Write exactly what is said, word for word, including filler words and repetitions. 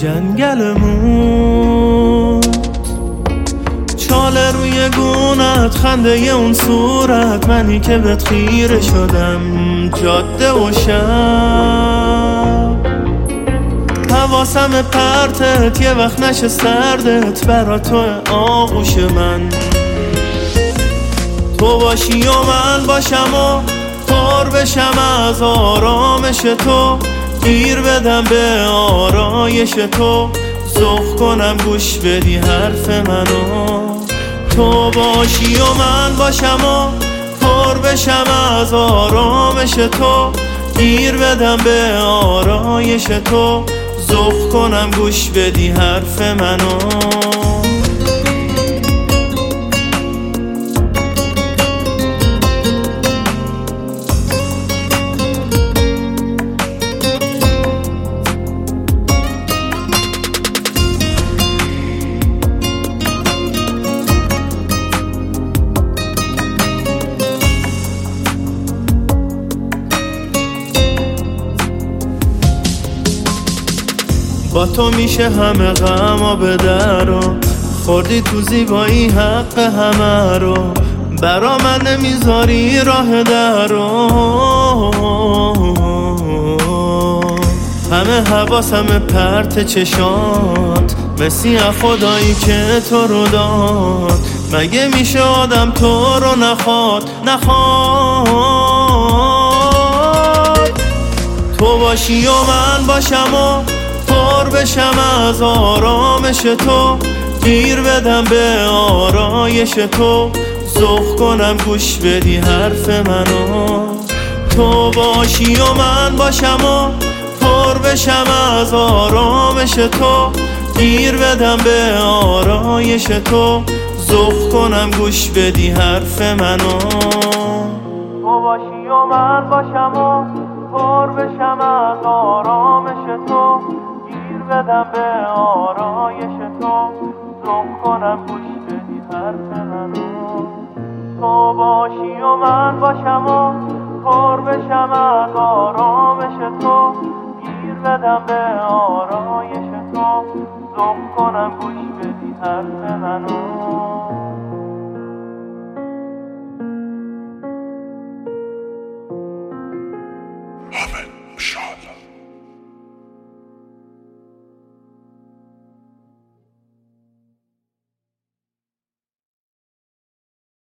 جنگلمون، چاله روی گونت، خنده اون صورت، منی که بهت خیره شدم جاده و شب. حواسم پرتت یه وقت نشه سردت، برا تو آغوش من تو باشی و من باشم و پر بشم از آرامش تو، گیر بدم به آرایش تو، ذوق کنم گوش بدی حرف منو. تو باشی و من باشم و پر بشم از آرامش تو، گیر بدم به آرایش تو، ذوق کنم گوش بدی حرف منو. با تو میشه همه غم به درو، خوردی تو زیبایی حق همه رو، برا من نمیذاری راه درو. همه حواسم پرت چشات، مسی خدایی که تو رو داد، مگه میشه آدم تو رو نخواد نخواد. تو باشی و من باشم و پر بشم از آرامش تو، گیر بدم به آرایش تو، ذوق کنم گوش بدی حرف منو. تو باشی و من باشم و پر بشم از آرامش تو، گیر بدم به آرایش تو، ذوق کنم گوش بدی حرف منو. تو باشی و من باشم و پر بشم از آرامش تو، بدم به آرایش تو، ذوق کنم گوش بدی حرف منو. تو باشی و من باشم و پر بشم از آرامش تو، گیر بدم به آرایش تو، ذوق کنم گوش بدی حرف منو.